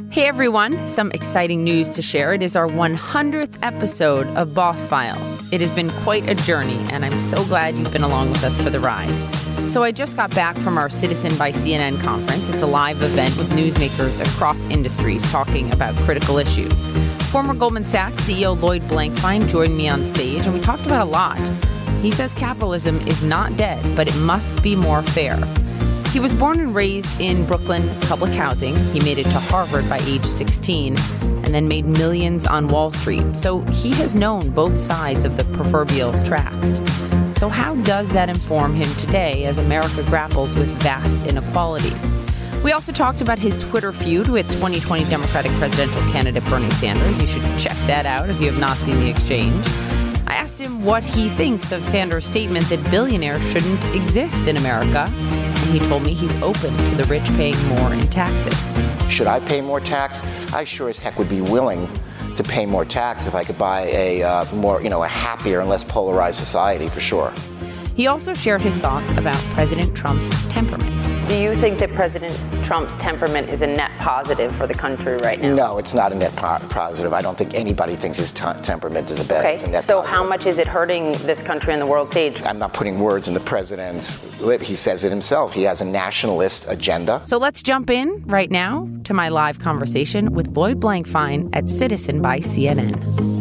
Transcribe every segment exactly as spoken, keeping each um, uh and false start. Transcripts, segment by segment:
Hey everyone, some exciting news to share. It is our one hundredth episode of Boss Files. It has been quite a journey, and I'm so glad you've been along with us for the ride. So I just got back from our Citizen by C N N conference. It's a live event with newsmakers across industries talking about critical issues. Former Goldman Sachs C E O Lloyd Blankfein joined me on stage, and we talked about a lot. He says capitalism is not dead, but it must be more fair. He was born and raised in Brooklyn public housing. He made it to Harvard by age sixteen and then made millions on Wall Street. So he has known both sides of the proverbial tracks. So how does that inform him today as America grapples with vast inequality? We also talked about his Twitter feud with twenty twenty Democratic presidential candidate Bernie Sanders. You should check that out if you have not seen the exchange. I asked him what he thinks of Sanders' statement that billionaires shouldn't exist in America. And he told me he's open to the rich paying more in taxes. Should I pay more tax? I sure as heck would be willing to pay more tax if I could buy a uh, more, you know, a happier and less polarized society, for sure. He also shared his thoughts about President Trump's temperament. Do you think that President Trump's temperament is a net positive for the country right now? No, it's not a net po- positive. I don't think anybody thinks his t- temperament is a bad. Okay, is a net so positive. How much is it hurting this country on the world stage? I'm not putting words in the president's lip. He says it himself. He has a nationalist agenda. So let's jump in right now to my live conversation with Lloyd Blankfein at Citizen by C N N.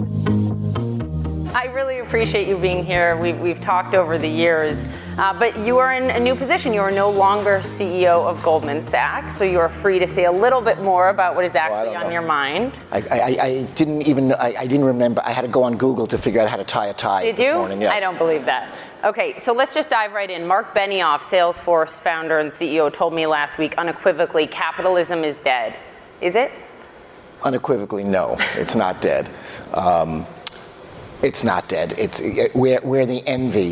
I really appreciate you being here. We've, we've talked over the years, uh, but you are in a new position. You are no longer C E O of Goldman Sachs, so you are free to say a little bit more about what is actually well, on know. your mind. I, I, I didn't even, I, I didn't remember. I had to go on Google to figure out how to tie a tie Did this you? morning. Yes. I don't believe that. Okay, so let's just dive right in. Mark Benioff, Salesforce founder and C E O, told me last week unequivocally, capitalism is dead. Is it? Unequivocally, no, it's not dead. Um, It's not dead. It's it, we're, we're the envy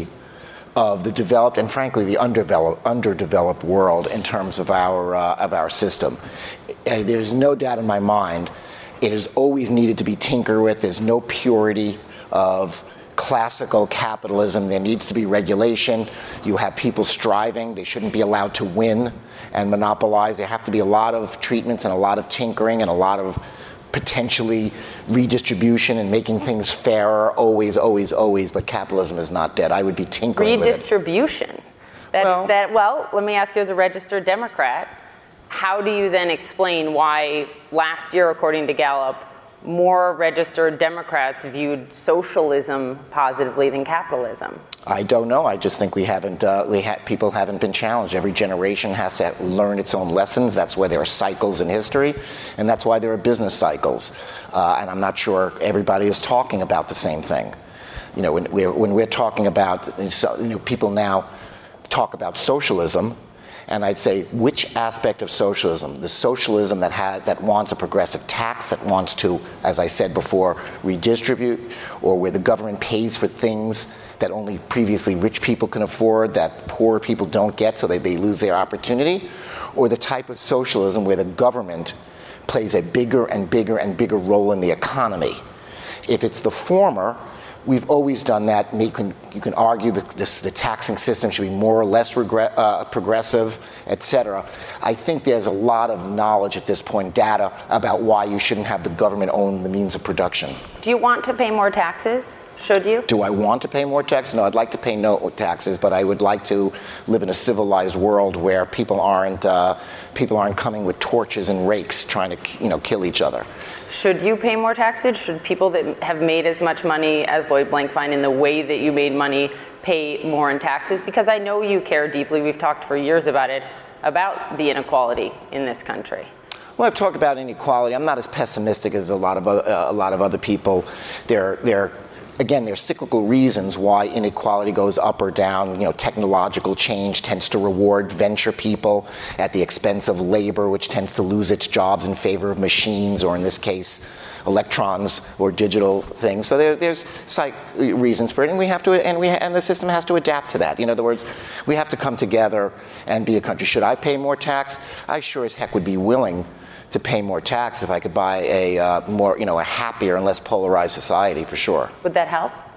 of the developed and, frankly, the underdeveloped, underdeveloped world in terms of our uh, of our system. Uh, there's no doubt in my mind it has always needed to be tinkered with. There's no purity of classical capitalism. There needs to be regulation. You have people striving. They shouldn't be allowed to win and monopolize. There have to be a lot of treatments and a lot of tinkering and a lot of potentially redistribution and making things fairer, always, always, always, but capitalism is not dead. I would be tinkering Redistribution? with it. That, well, that, well, let me ask you as a registered Democrat, how do you then explain why last year, according to Gallup, more registered Democrats viewed socialism positively than capitalism? I don't know. I just think we haven't, uh, we ha- people haven't been challenged. Every generation has to learn its own lessons. That's why there are cycles in history, and that's why there are business cycles. Uh, and I'm not sure everybody is talking about the same thing. You know, when we're, when we're talking about, you know, people now talk about socialism, and I'd say, which aspect of socialism? The socialism that has, that wants a progressive tax, that wants to, as I said before, redistribute, or where the government pays for things that only previously rich people can afford, that poor people don't get, so they, they lose their opportunity, or the type of socialism where the government plays a bigger and bigger and bigger role in the economy. If it's the former, we've always done that. You can, you can argue that this, the taxing system should be more or less regre- uh, progressive, et cetera. I think there's a lot of knowledge at this point, data, about why you shouldn't have the government own the means of production. Do you want to pay more taxes? Should you? Do I want to pay more taxes? No, I'd like to pay no taxes, but I would like to live in a civilized world where people aren't uh, people aren't coming with torches and rakes trying to, you know, kill each other. Should you pay more taxes? Should people that have made as much money as Lloyd Blankfein in the way that you made money pay more in taxes? Because I know you care deeply, we've talked for years about it, about the inequality in this country. Well, I've talked about inequality. I'm not as pessimistic as a lot of other, uh, a lot of other people. They're, they're Again, there's cyclical reasons why inequality goes up or down. You know, technological change tends to reward venture people at the expense of labor, which tends to lose its jobs in favor of machines, or in this case, electrons or digital things. So there, there's psych reasons for it, and we have to, and we, and the system has to adapt to that. In other words, we have to come together and be a country. Should I pay more tax? I sure as heck would be willing to pay more tax if I could buy a uh, more, you know, a happier and less polarized society, for sure. Would that help?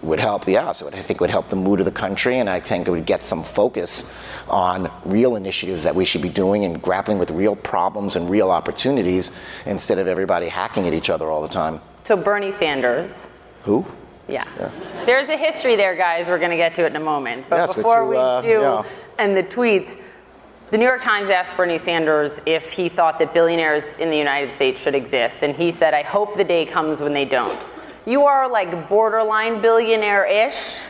would help, yeah, so I think it would help the mood of the country, and I think it would get some focus on real initiatives that we should be doing and grappling with real problems and real opportunities instead of everybody hacking at each other all the time. So Bernie Sanders. Who? Yeah. yeah. There's a history there, guys. We're going to get to it in a moment. But yes, before you, we uh, do, yeah. and the tweets, the New York Times asked Bernie Sanders if he thought that billionaires in the United States should exist, and he said, I hope the day comes when they don't. You are like borderline billionaire-ish.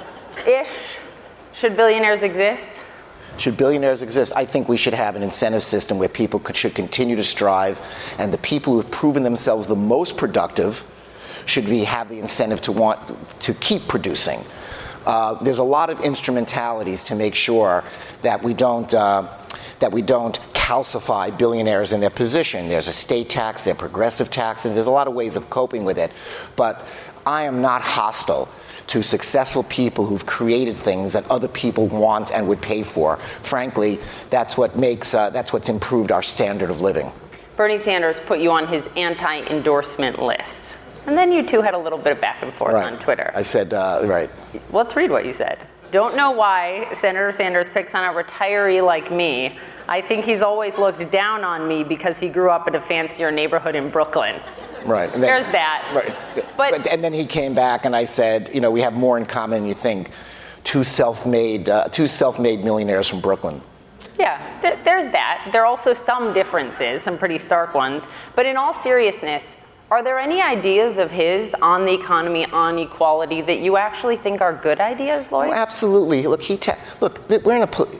Ish. Should billionaires exist? Should billionaires exist? I think we should have an incentive system where people could, should continue to strive, and the people who have proven themselves the most productive should be, have the incentive to want to keep producing. Uh, there's a lot of instrumentalities to make sure that we don't uh, that we don't calcify billionaires in their position. There's a state tax, there are progressive taxes, there's a lot of ways of coping with it. But I am not hostile to successful people who've created things that other people want and would pay for. Frankly, that's what makes, uh, that's what's improved our standard of living. Bernie Sanders put you on his anti-endorsement list. And then you two had a little bit of back and forth right. on Twitter. I said, uh, right. Let's read what you said. Don't know why Senator Sanders picks on a retiree like me. I think he's always looked down on me because he grew up in a fancier neighborhood in Brooklyn. Right. And then, There's that. Right. But, but and then he came back and I said, you know, we have more in common than you think. Two self-made, uh, two self-made millionaires from Brooklyn. Yeah, th- there's that. There are also some differences, some pretty stark ones. But in all seriousness, are there any ideas of his on the economy, on equality, that you actually think are good ideas, Lloyd? Oh, absolutely. Look, he ta- look. We're in a, po-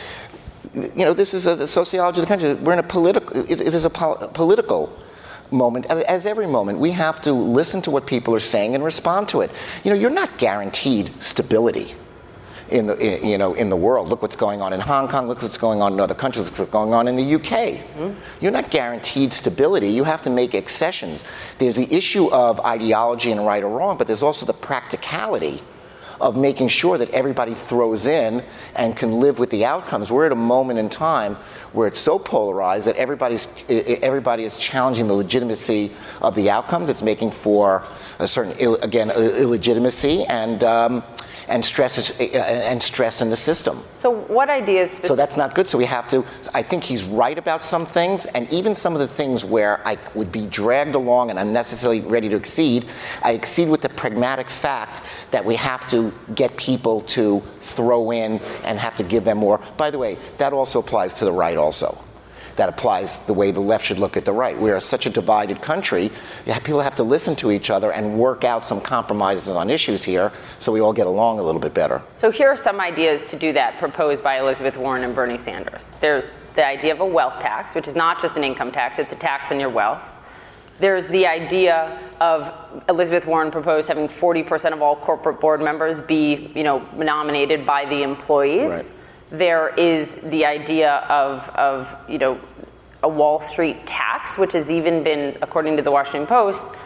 you know, this is a, the sociology of the country. We're in a political. It, it is a pol- political moment, as every moment. We have to listen to what people are saying and respond to it. You know, you're not guaranteed stability in the, in, you know, in the world. Look what's going on in Hong Kong. Look what's going on in other countries. Look what's going on in the U K. Mm-hmm. You're not guaranteed stability. You have to make accessions. There's the issue of ideology and right or wrong, but there's also the practicality of making sure that everybody throws in and can live with the outcomes. We're at a moment in time where it's so polarized that everybody's everybody is challenging the legitimacy of the outcomes. It's making for a certain, Ill, again, illegitimacy and um, and stress and stress in the system. So what ideas specific- So that's not good. So we have to, I think he's right about some things, and even some of the things where I would be dragged along and I'm necessarily ready to exceed, I exceed with the pragmatic fact that we have to get people to throw in and have to give them more. By the way, that also applies to the right also. That applies the way the left should look at the right. We are such a divided country. People have to listen to each other and work out some compromises on issues here so we all get along a little bit better. So here are some ideas to do that proposed by Elizabeth Warren and Bernie Sanders. There's the idea of a wealth tax, which is not just an income tax, it's a tax on your wealth. There's the idea of Elizabeth Warren proposed having forty percent of all corporate board members be, you know, nominated by the employees. Right. There is the idea of, of, you know, a Wall Street tax, which has even been, according to the Washington Post,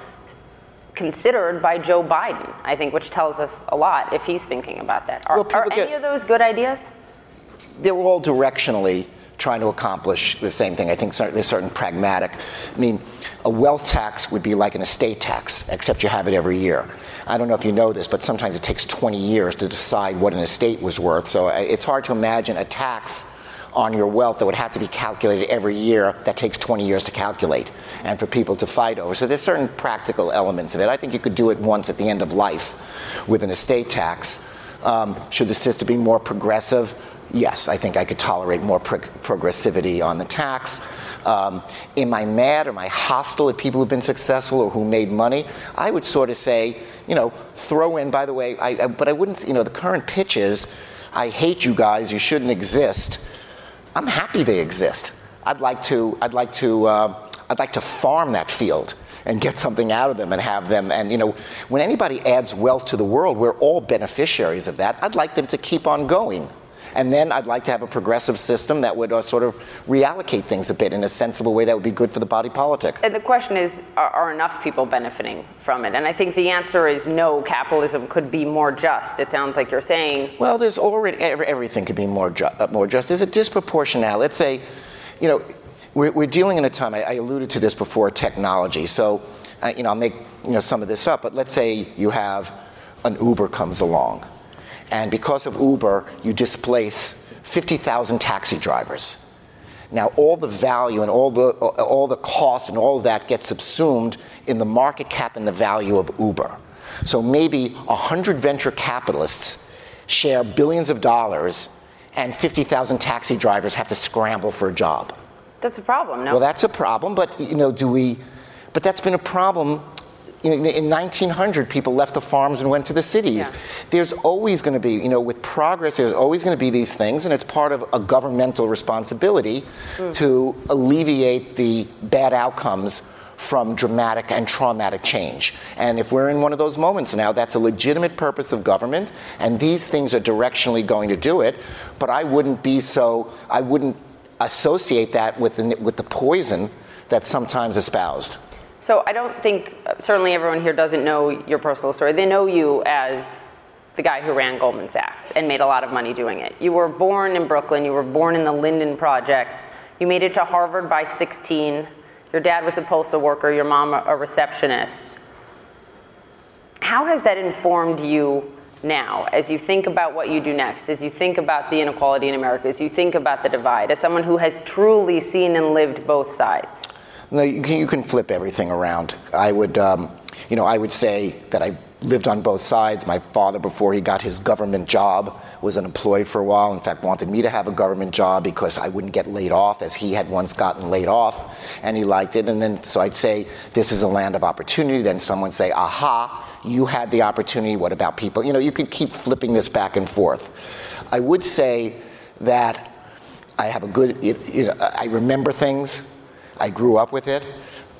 considered by Joe Biden, I think, which tells us a lot if he's thinking about that. Are, well, are get, any of those good ideas? They're all directionally trying to accomplish the same thing. I think there's certain pragmatic. I mean, a wealth tax would be like an estate tax, except you have it every year. I don't know if you know this, but sometimes it takes twenty years to decide what an estate was worth. So it's hard to imagine a tax on your wealth that would have to be calculated every year that takes twenty years to calculate and for people to fight over. So there's certain practical elements of it. I think you could do it once at the end of life with an estate tax. Um, should the system be more progressive? Yes, I think I could tolerate more pro- progressivity on the tax. Um, am I mad? Am I hostile at people who've been successful or who made money? I would sort of say, you know, throw in, by the way, I, I, but I wouldn't, you know, the current pitch is, I hate you guys, you shouldn't exist. I'm happy they exist. I'd like to, I'd like to, uh, I'd like to farm that field and get something out of them and have them. And, you know, when anybody adds wealth to the world, we're all beneficiaries of that. I'd like them to keep on going. And then I'd like to have a progressive system that would uh, sort of reallocate things a bit in a sensible way that would be good for the body politic. And the question is, are, are enough people benefiting from it? And I think the answer is no, capitalism could be more just. It sounds like you're saying. Well, there's already, every, everything could be more, ju- uh, more just. There's a disproportionality. Let's say, you know, we're, we're dealing in a time, I, I alluded to this before, technology. So, uh, you know, I'll make, you know, some of this up, but let's say you have an Uber comes along. And because of Uber, you displace fifty thousand taxi drivers. Now, all the value and all the all the cost and all of that gets subsumed in the market cap and the value of Uber. So maybe one hundred venture capitalists share billions of dollars, and fifty thousand taxi drivers have to scramble for a job. That's a problem, no? Well, that's a problem, but you know, do we? But that's been a problem. In, in nineteen hundred, people left the farms and went to the cities. Yeah. There's always going to be, you know, with progress, there's always going to be these things, and it's part of a governmental responsibility mm. to alleviate the bad outcomes from dramatic and traumatic change. And if we're in one of those moments now, that's a legitimate purpose of government, and these things are directionally going to do it. But I wouldn't be so, I wouldn't associate that with the, with the poison that's sometimes espoused. So I don't think, certainly everyone here doesn't know your personal story. They know you as the guy who ran Goldman Sachs and made a lot of money doing it. You were born in Brooklyn. You were born in the Linden Projects. You made it to Harvard by sixteen. Your dad was a postal worker, your mom a receptionist. How has that informed you now, as you think about what you do next, as you think about the inequality in America, as you think about the divide, as someone who has truly seen and lived both sides? No, you can, you can flip everything around. I would, um, you know, I would say that I lived on both sides. My father, before he got his government job, was unemployed for a while. In fact, wanted me to have a government job because I wouldn't get laid off, as he had once gotten laid off, and he liked it. And then, so I'd say, this is a land of opportunity. Then someone say, aha, you had the opportunity. What about people? You know, you could keep flipping this back and forth. I would say that I have a good, you know, I remember things. I grew up with it.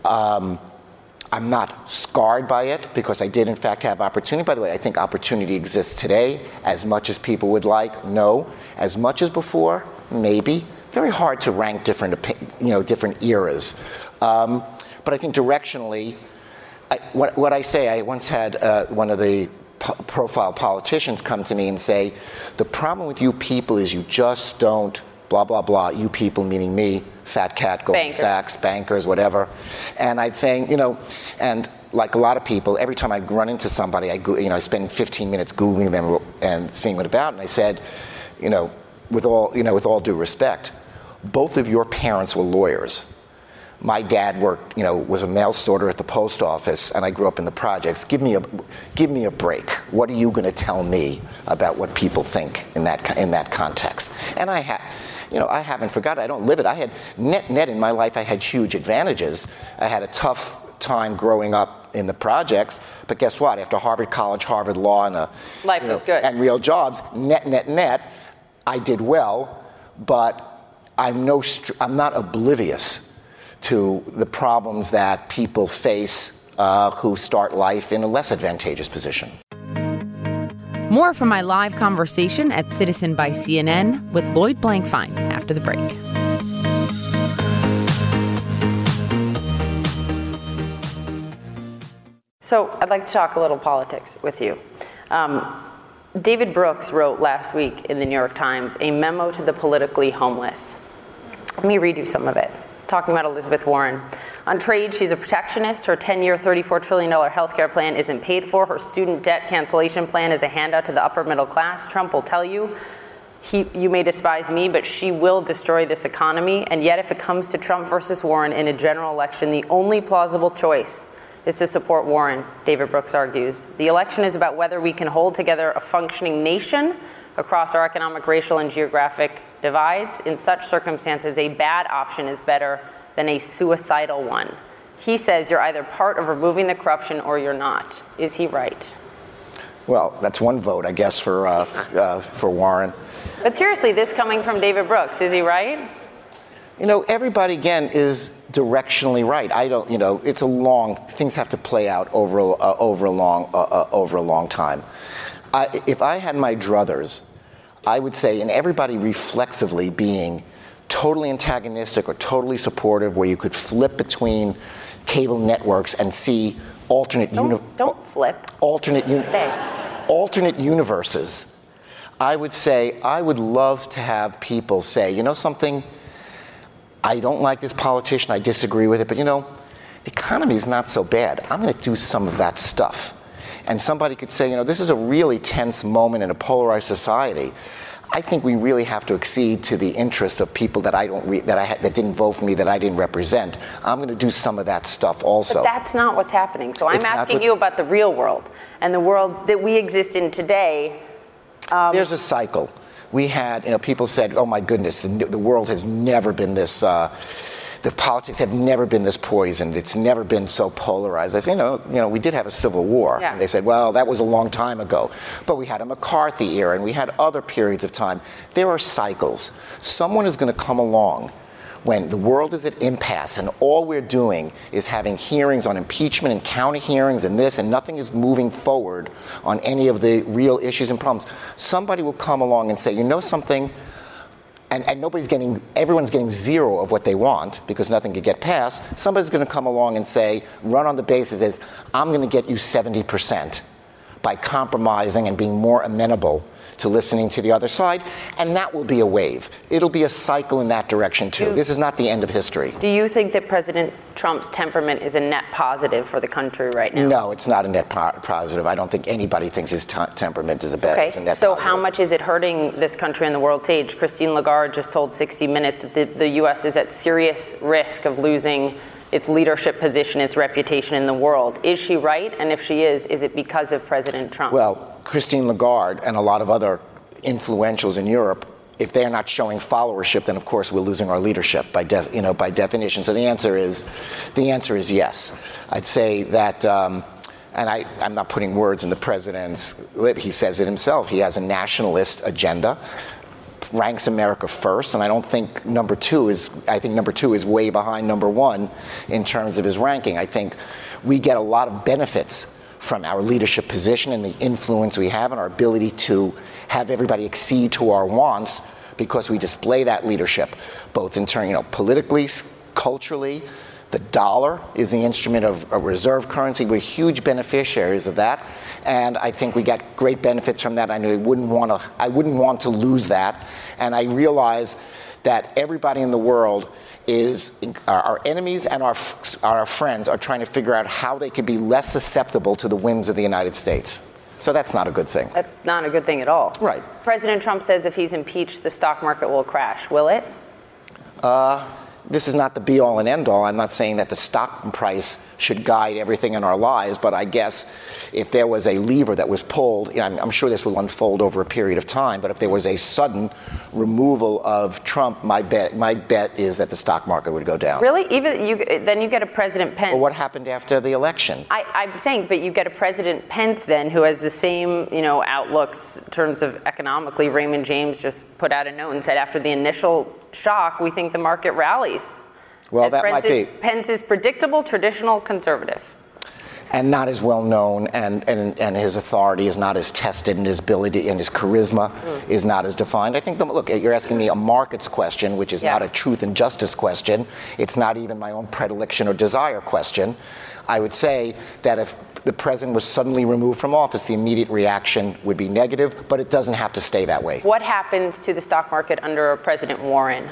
Um, I'm not scarred by it because I did, in fact, have opportunity. By the way, I think opportunity exists today as much as people would like. No. As much as before? Maybe. Very hard to rank different, you know, different eras. Um, but I think directionally, I, what, what I say, I once had uh, one of the po- profile politicians come to me and say, the problem with you people is you just don't blah, blah, blah, you people, meaning me, fat cat, Goldman bankers. Sachs, bankers, whatever. And I'd say, you know, and like a lot of people, every time I run into somebody, I go, you know, I spend fifteen minutes Googling them and seeing what about. And I said, you know, with all, you know, with all due respect, both of your parents were lawyers. My dad worked, you know, was a mail sorter at the post office, and I grew up in the projects. Give me a, give me a break. What are you going to tell me about what people think in that in that context? And I have. You know, I haven't forgotten. I don't live it. I had net net in my life. I had huge advantages. I had a tough time growing up in the projects, but guess what? After Harvard College, Harvard Law, and a life you know, was good and real jobs, net net net, I did well. But I'm no, I'm not oblivious to the problems that people face uh, who start life in a less advantageous position. More from my live conversation at Citizen by C N N with Lloyd Blankfein after the break. So I'd like to talk a little politics with you. Um, David Brooks wrote last week in the New York Times a memo to the politically homeless. Let me read you some of it. Talking about Elizabeth Warren. On trade, she's a protectionist. Her ten-year, thirty-four trillion dollars healthcare plan isn't paid for. Her student debt cancellation plan is a handout to the upper middle class. Trump will tell you, he, you may despise me, but she will destroy this economy. And yet, if it comes to Trump versus Warren in a general election, the only plausible choice is to support Warren, David Brooks argues. The election is about whether we can hold together a functioning nation across our economic, racial, and geographic divides. In such circumstances, a bad option is better than a suicidal one. He says you're either part of removing the corruption or you're not. Is he right? Well, that's one vote, I guess, for uh, uh, for Warren. But seriously, this coming from David Brooks, is he right? You know, everybody, again, is directionally right. I don't, you know, it's a long, things have to play out over, uh, over, a, long, uh, uh, over a long time. I, if I had my druthers, I would say, and everybody reflexively being totally antagonistic or totally supportive, where you could flip between cable networks and see alternate don't, uni- don't flip. alternate uni- Stay. alternate universes. I would say I would love to have people say, you know something, I don't like this politician, I disagree with it, but you know, the economy is not so bad. I'm going to do some of that stuff. and somebody could say, you know, this is a really tense moment in a polarized society. I think we really have to accede to the interests of people that I don't re- that I ha- that didn't vote for me, that I didn't represent. I'm going to do some of that stuff also. But that's not what's happening. So I'm It's asking what, you about the real world and the world that we exist in today. Um, there's a cycle. We had, you know, people said, "Oh my goodness, the, the world has never been this." Uh, The politics have never been this poisoned. It's never been so polarized. I say, you know, you know, we did have a civil war. Yeah. And they said, well, that was a long time ago. But we had a McCarthy era, and we had other periods of time. There are cycles. Someone is going to come along when the world is at impasse, and all we're doing is having hearings on impeachment and counter hearings and this, and nothing is moving forward on any of the real issues and problems. Somebody will come along and say, you know something? And, and nobody's getting, everyone's getting zero of what they want because nothing could get passed. Somebody's going to come along and say, run on the basis is, I'm going to get you seventy percent by compromising and being more amenable to listening to the other side, and that will be a wave. It'll be a cycle in that direction, too. Do, this is not the end of history. Do you think that President Trump's temperament is a net positive for the country right now? No, it's not a net po- positive. I don't think anybody thinks his t- temperament is a, bad, okay. is a net so positive. How much is it hurting this country on the world stage? Christine Lagarde just told sixty minutes that the, the U S is at serious risk of losing its leadership position, its reputation in the world. Is she right? And if she is, is it because of President Trump? Well, Christine Lagarde and a lot of other influentials in Europe, if they're not showing followership, then of course we're losing our leadership by def, you know, by definition. So the answer is, the answer is yes. I'd say that, um, and I, I'm not putting words in the president's lip. He says it himself. He has a nationalist agenda, ranks America first, and I don't think number two is, I think number two is way behind number one in terms of his ranking. I think we get a lot of benefits from our leadership position and the influence we have and our ability to have everybody accede to our wants because we display that leadership, both in turn, you know, politically, culturally. The dollar is the instrument of a reserve currency. We're huge beneficiaries of that, and I think we get great benefits from that. I know I wouldn't want to. I wouldn't want to lose that, and I realize that everybody in the world is our enemies and our our friends are trying to figure out how they could be less susceptible to the whims of the United States. So that's not a good thing. That's not a good thing at all. Right. President Trump says if he's impeached, the stock market will crash. Will it? Uh, this is not the be-all and end-all. I'm not saying that the stock price should guide everything in our lives, but I guess if there was a lever that was pulled, you know, I'm, I'm sure this will unfold over a period of time, but if there was a sudden removal of Trump, my bet my bet is that the stock market would go down. Really? Even you? Then you get a President Pence. Well, what happened after the election? I, I'm saying, but you get a President Pence then who has the same, you know, outlooks in terms of economically. Raymond James just put out a note and said after the initial shock, we think the market rallies. Well, As that Pence might is, be. Pence is predictable, traditional, conservative. And not as well known, and, and, and his authority is not as tested, and his ability and his charisma mm. is not as defined. I think, the, look, you're asking me a markets question, which is yeah. not a truth and justice question. It's not even my own predilection or desire question. I would say that if the president was suddenly removed from office, the immediate reaction would be negative, but it doesn't have to stay that way. What happens to the stock market under President Warren?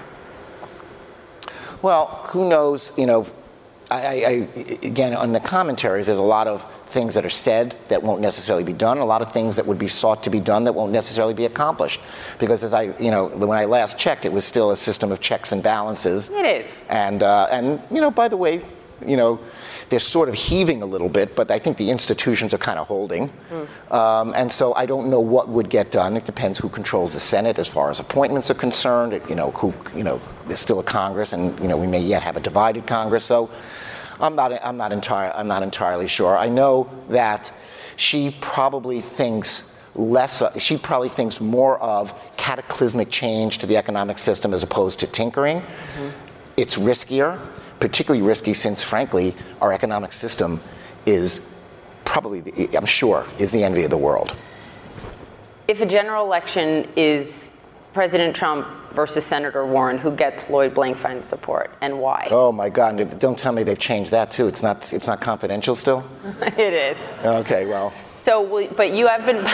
Well, who knows, you know, I, I, again, on the commentaries, there's a lot of things that are said that won't necessarily be done, a lot of things that would be sought to be done that won't necessarily be accomplished. Because as I, you know, when I last checked, it was still a system of checks and balances. It is. And, uh, and you know, by the way, you know, they're sort of heaving a little bit, but I think the institutions are kind of holding. Mm. Um, and so I don't know what would get done. It depends who controls the Senate as far as appointments are concerned. It, you know, who, you know, there's still a Congress, and you know, we may yet have a divided Congress. So I'm not, I'm not entirely, I'm not entirely sure. I know that she probably thinks less. Uh, she probably thinks more of cataclysmic change to the economic system as opposed to tinkering. Mm-hmm. It's riskier. Particularly risky since, frankly, our economic system is probably, the, I'm sure, is the envy of the world. If a general election is President Trump versus Senator Warren, who gets Lloyd Blankfein's support and why? Oh my God! Don't tell me they've changed that too. It's not. It's not confidential still. It is. Okay. Well. So, but you have been.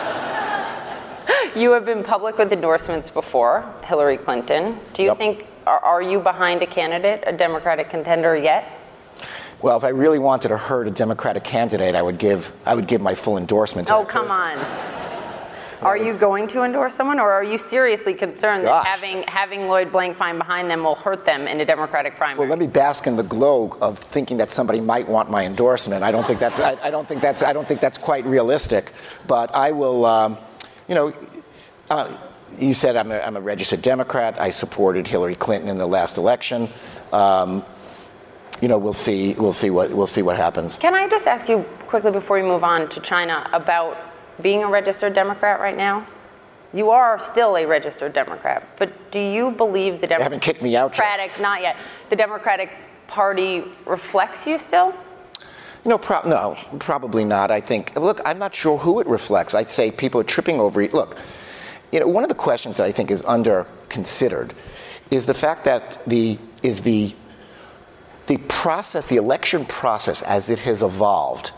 You have been public with endorsements before Hillary Clinton. Do you yep. think? Are, are you behind a candidate, a Democratic contender yet? Well, if I really wanted to hurt a Democratic candidate, I would give I would give my full endorsement to Oh, that come person. on. Are you going to endorse someone, or are you seriously concerned Gosh. that having having Lloyd Blankfein behind them will hurt them in a Democratic primary? Well, let me bask in the glow of thinking that somebody might want my endorsement. I don't think that's I, I don't think that's I don't think that's quite realistic. But I will, um, you know, uh, you said I'm a, I'm a registered Democrat. I supported Hillary Clinton in the last election. Um, you know, we'll see. We'll see what we'll see what happens. Can I just ask you quickly before we move on to China about being a registered Democrat right now? You are still a registered Democrat, but do you believe the Democratic, They haven't kicked me out yet. not yet, the Democratic Party reflects you still? No, pro- no, probably not. I think, look, I'm not sure who it reflects. I'd say people are tripping over it. Look, you know, one of the questions that I think is under considered is the fact that the, is the, the process, the election process as it has evolved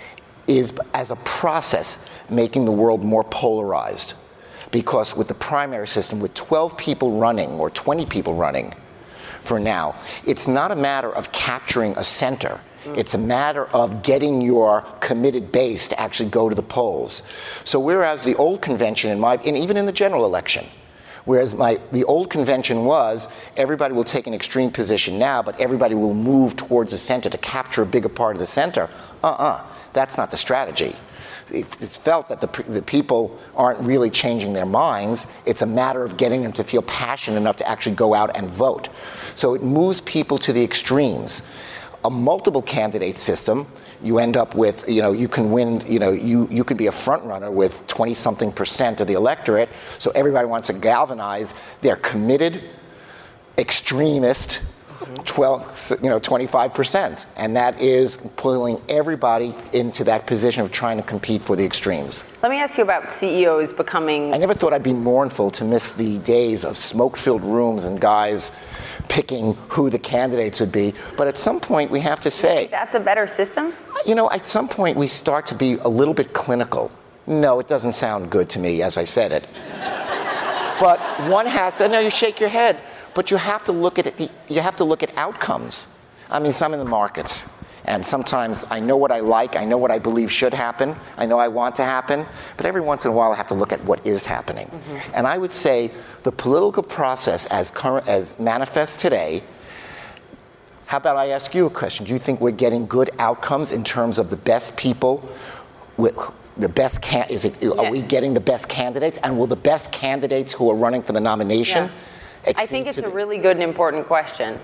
is as a process making the world more polarized. Because with the primary system, with twelve people running or twenty people running for now, it's not a matter of capturing a center. Mm. It's a matter of getting your committed base to actually go to the polls. So whereas the old convention, in my, and even in the general election, whereas my, the old convention was everybody will take an extreme position now, but everybody will move towards the center to capture a bigger part of the center. Uh-uh. That's not the strategy. It's felt that the, the people aren't really changing their minds. It's a matter of getting them to feel passionate enough to actually go out and vote. So it moves people to the extremes. A multiple candidate system, you end up with, you know, you can win, you know, you, you can be a front runner with twenty something percent of the electorate. So everybody wants to galvanize their committed, extremist, twelve, you know, twenty-five percent, and that is pulling everybody into that position of trying to compete for the extremes. Let me ask you about C E Os becoming... I never thought I'd be mournful to miss the days of smoke-filled rooms and guys picking who the candidates would be, but at some point we have to say... That's a better system? You know, at some point we start to be a little bit clinical. No, it doesn't sound good to me as I said it. But one has to... No, you shake your head. But you have to look at it, you have to look at outcomes. I mean, some in the markets. And sometimes I know what I like, I know what I believe should happen, I know I want to happen, but every once in a while I have to look at what is happening. Mm-hmm. And I would say the political process as current, as manifest today, how about I ask you a question? Do you think we're getting good outcomes in terms of the best people with the best can, is it, yeah. Are we getting the best candidates? And will the best candidates who are running for the nomination? Yeah. I think it's a really good and important question,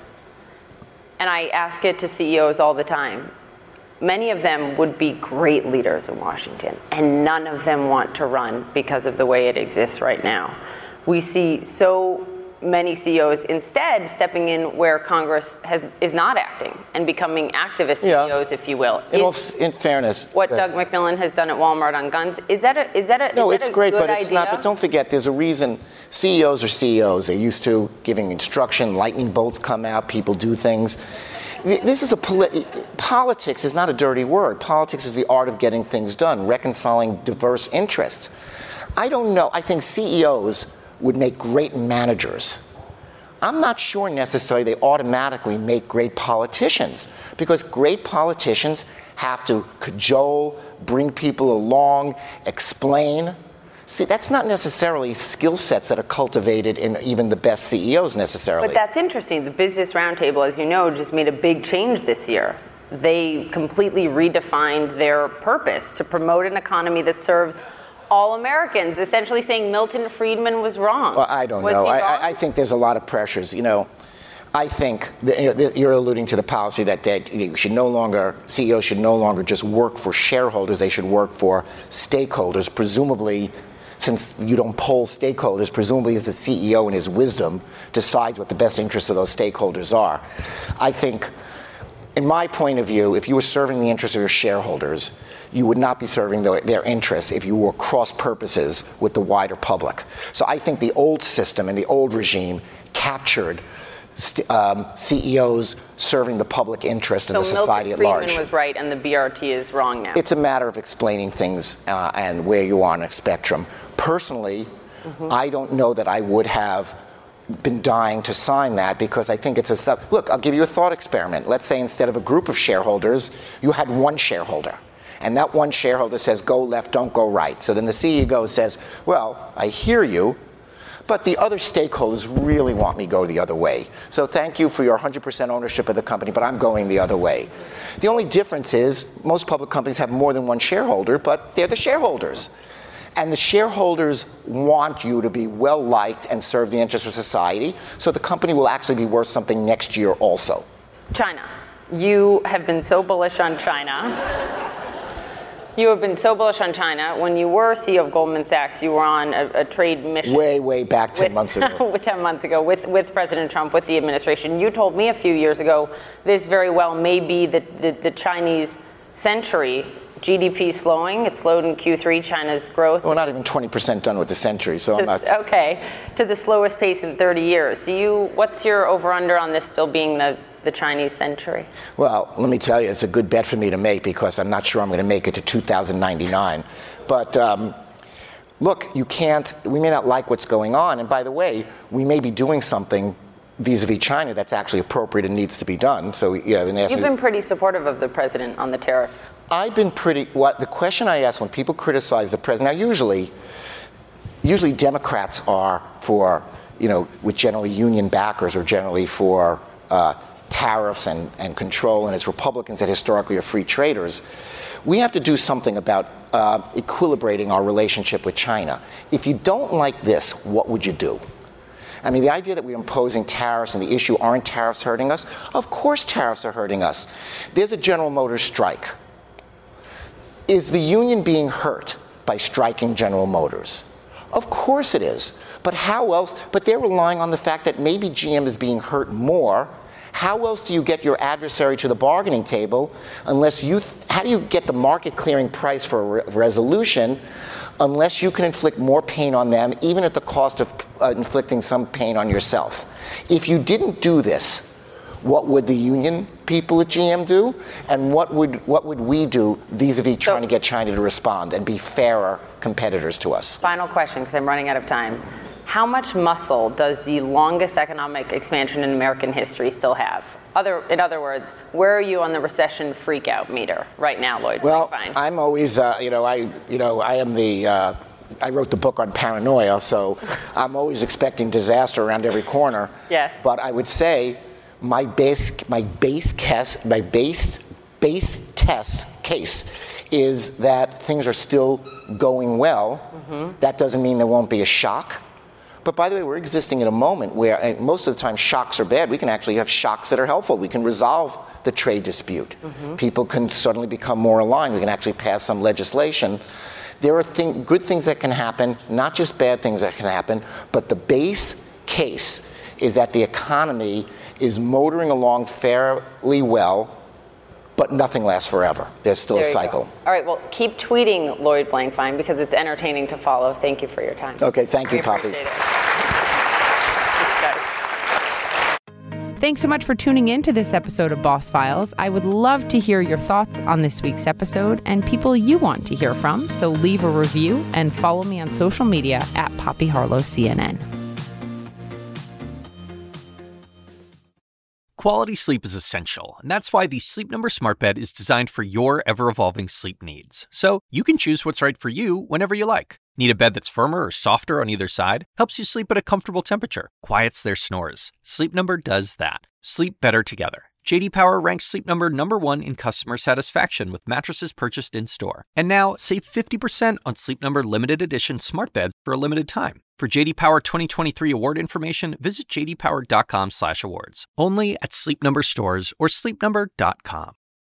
and I ask it to C E Os all the time. Many of them would be great leaders in Washington, and none of them want to run because of the way it exists right now. We see so many C E Os instead stepping in where Congress has is not acting and becoming activist yeah. C E Os, if you will. In, all, in fairness, what Doug McMillon has done at Walmart on guns, is that a is that a no? Is it's that a great, good but it's idea? not. But don't forget, there's a reason. C E Os are C E Os. They're used to giving instruction. Lightning bolts come out. People do things. This is a poli- politics is not a dirty word. Politics is the art of getting things done, reconciling diverse interests. I don't know. I think C E Os would make great managers. I'm not sure necessarily they automatically make great politicians, because great politicians have to cajole, bring people along, explain. See, that's not necessarily skill sets that are cultivated in even the best C E Os necessarily. But that's interesting. The Business Roundtable, as you know, just made a big change this year. They completely redefined their purpose to promote an economy that serves all Americans, essentially saying Milton Friedman was wrong. Well, I don't was know. He I, wrong? I think there's a lot of pressures. You know, I think that, you know, you're alluding to the policy that, that you should no longer, C E Os should no longer just work for shareholders. They should work for stakeholders. Presumably, since you don't poll stakeholders, presumably as the C E O in his wisdom decides what the best interests of those stakeholders are. I think, in my point of view, if you were serving the interests of your shareholders, you would not be serving the, their interests if you were cross purposes with the wider public. So I think the old system and the old regime captured st- um, C E Os serving the public interest and so the society Milton at large. So Milton Friedman was right and the B R T is wrong now. It's a matter of explaining things uh, and where you are on a spectrum. Personally, mm-hmm. I don't know that I would have been dying to sign that because I think it's a sub. Look, I'll give you a thought experiment. Let's say instead of a group of shareholders, you had one shareholder. And that one shareholder says, go left, don't go right. So then the C E O says, well, I hear you, but the other stakeholders really want me to go the other way. So thank you for your one hundred percent ownership of the company, but I'm going the other way. The only difference is most public companies have more than one shareholder, but they're the shareholders. And the shareholders want you to be well-liked and serve the interests of society, so the company will actually be worth something next year also. China. You have been so bullish on China. You have been so bullish on China. When you were C E O of Goldman Sachs, you were on a, a trade mission. Way, way back ten with, months ago. ten months ago with, with President Trump, with the administration. You told me a few years ago this very well may be the, the, the Chinese century. G D P slowing. It slowed in Q three, China's growth. We're not even twenty percent done with the century, so to, I'm not. Okay, to the slowest pace in thirty years. Do you, what's your over-under on this still being the, the Chinese century? Well, let me tell you, it's a good bet for me to make because I'm not sure I'm going to make it to two thousand ninety-nine. But um, look, you can't, we may not like what's going on. And by the way, we may be doing something vis-a-vis China that's actually appropriate and needs to be done. So, yeah, and You've been pretty supportive of the president on the tariffs. I've been pretty, what the question I ask when people criticize the president, now usually, usually Democrats are for, you know, with generally union backers or generally for uh, tariffs and, and control, and it's Republicans that historically are free traders. We have to do something about uh, equilibrating our relationship with China. If you don't like this, what would you do? I mean, the idea that we're imposing tariffs and the issue, aren't tariffs hurting us? Of course tariffs are hurting us. There's a General Motors strike. Is the union being hurt by striking General Motors? Of course it is. But how else? But they're relying on the fact that maybe G M is being hurt more. How else do you get your adversary to the bargaining table unless you, th- how do you get the market clearing price for a re- resolution unless you can inflict more pain on them, even at the cost of uh, inflicting some pain on yourself? If you didn't do this, what would the union people at G M do? And what would what would we do vis-a-vis So, trying to get China to respond and be fairer competitors to us? Final question, because I'm running out of time. How much muscle does the longest economic expansion in American history still have? Other, in other words, where are you on the recession freakout meter right now, Lloyd? Well, Blankfein? I'm always, uh, you know, I, you know, I am the. Uh, I wrote the book on paranoia, so I'm always expecting disaster around every corner. Yes. But I would say my base, my base case, my base, base test case is that things are still going well. Mm-hmm. That doesn't mean there won't be a shock. But by the way, we're existing in a moment where, and most of the time shocks are bad. We can actually have shocks that are helpful. We can resolve the trade dispute. Mm-hmm. People can suddenly become more aligned. We can actually pass some legislation. There are thing, good things that can happen, not just bad things that can happen, but the base case is that the economy is motoring along fairly well, but nothing lasts forever. There's still there a cycle. Go. All right, well, keep tweeting Lloyd Blankfein because it's entertaining to follow. Thank you for your time. Okay, thank you, I Poppy. appreciate it. Thanks, guys. Thanks so much for tuning in to this episode of Boss Files. I would love to hear your thoughts on this week's episode and people you want to hear from, so leave a review and follow me on social media at Poppy Harlow C N N. Quality sleep is essential, and that's why the Sleep Number Smart Bed is designed for your ever-evolving sleep needs. So you can choose what's right for you whenever you like. Need a bed that's firmer or softer on either side? Helps you sleep at a comfortable temperature. Quiets their snores. Sleep Number does that. Sleep better together. J D Power ranks Sleep Number number one in customer satisfaction with mattresses purchased in-store. And now, save fifty percent on Sleep Number limited edition smart beds for a limited time. For J D Power twenty twenty-three award information, visit j d power dot com slash awards. Only at Sleep Number stores or sleep number dot com.